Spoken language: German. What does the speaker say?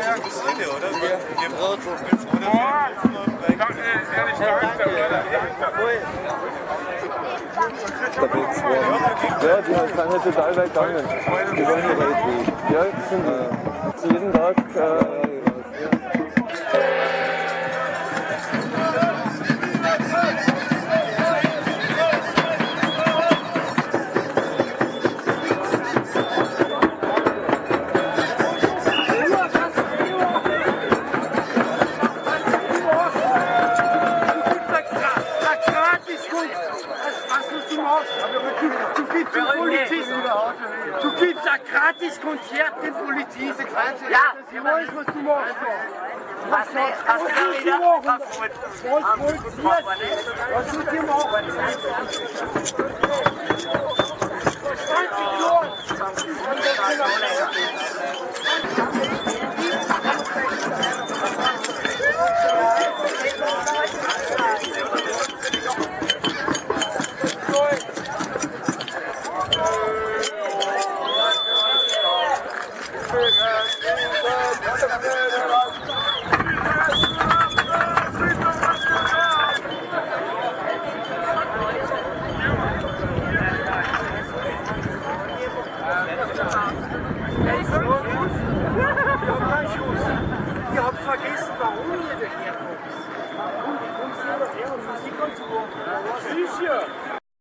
Ja, die sind ja total weit gegangen. Die wollen ja weit weg. Ja, die sind jeden Tag. Du gibst ein gratis Konzert den Polizisten. Ja, ich weiß, was du machst. Was willst du machen? Was willst du machen? 20 Jahre.